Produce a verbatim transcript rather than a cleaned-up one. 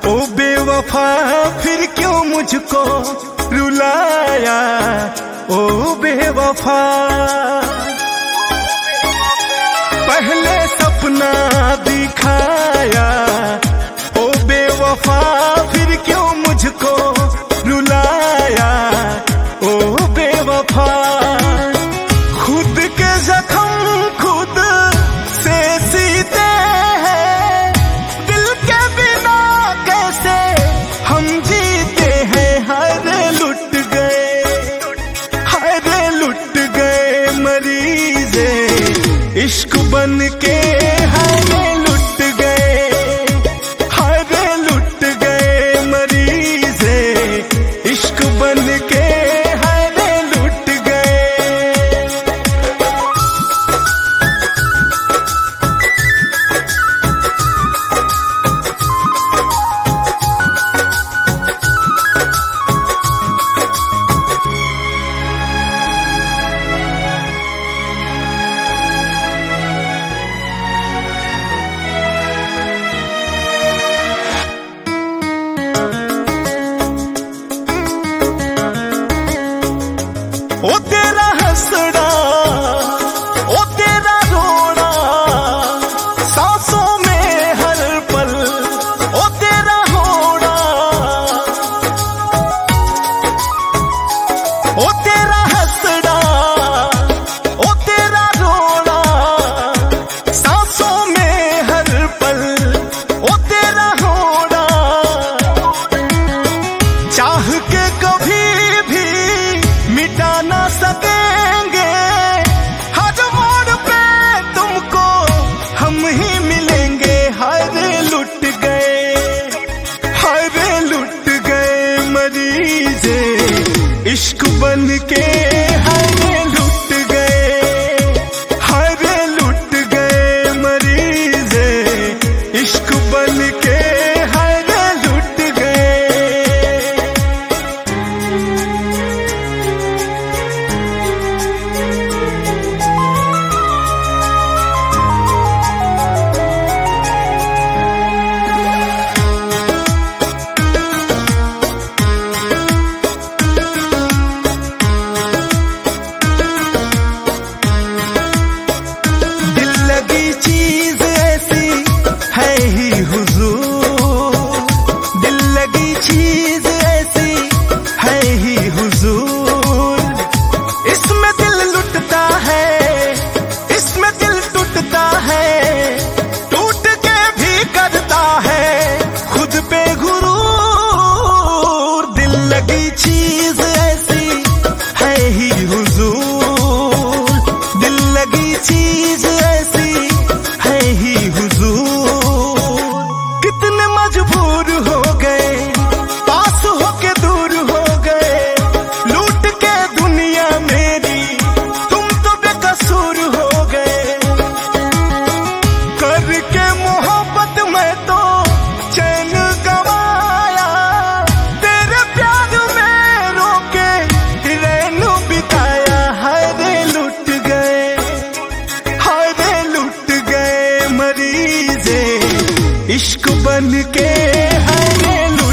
ओ बेवफा फिर क्यों मुझको रुलाया, ओ बेवफा। पहले सपना दिखाया, ओ बेवफा फिर क्यों मुझको रुलाया, ओ बेवफा। खुद के जख्म खुद से सीते हैं, दिल के बिना कैसे हम जीते हैं। हरे लुट गए, हरे लुट गए मरीज़े इश्क बन के, हरे लुट गए, हरे लुट गए मरीज़े इश्क बन के, हरे लुट गए। ओ तेरा हंसना, ओ तेरा रोना, सांसों में हर पल, ओ तेरा होना। ओ तेरा हंसना, ओ तेरा रोना, सांसों में हर पल, ओ तेरा होना। चाह के कभी भी मिटा ना सकेंगे, हर मोड़ पे तुमको हम ही मिलेंगे। हरे लुट गए, हरे लुट गए मरीज़े इश्क बन के, हरे लुट गए, हरे लुट गए मरीज़े इश्क बन के, हरे लुट गए। चीज ऐसी है ही हुजूर, दिल लगी चीज ऐसी है ही हुजूर। इसमें दिल लुटता है, इसमें दिल टूटता है, टूट के भी करता है खुद पे गुरूर। दिल लगी चीज ऐसी है ही हुजूर, दिल लगी चीज ऐसी है ही हुजूर। कितने मजबूर हो गए, पास होके दूर हो गए, लूट के दुनिया मेरी तुम तो बेकसूर हो गए। करके मोहब्बत में तो चैन गवाया, तेरे प्यार में रोके रैनू बिताया। हरे लुट गए, हरे लुट गए मरीज़े इश्क बन के, हरे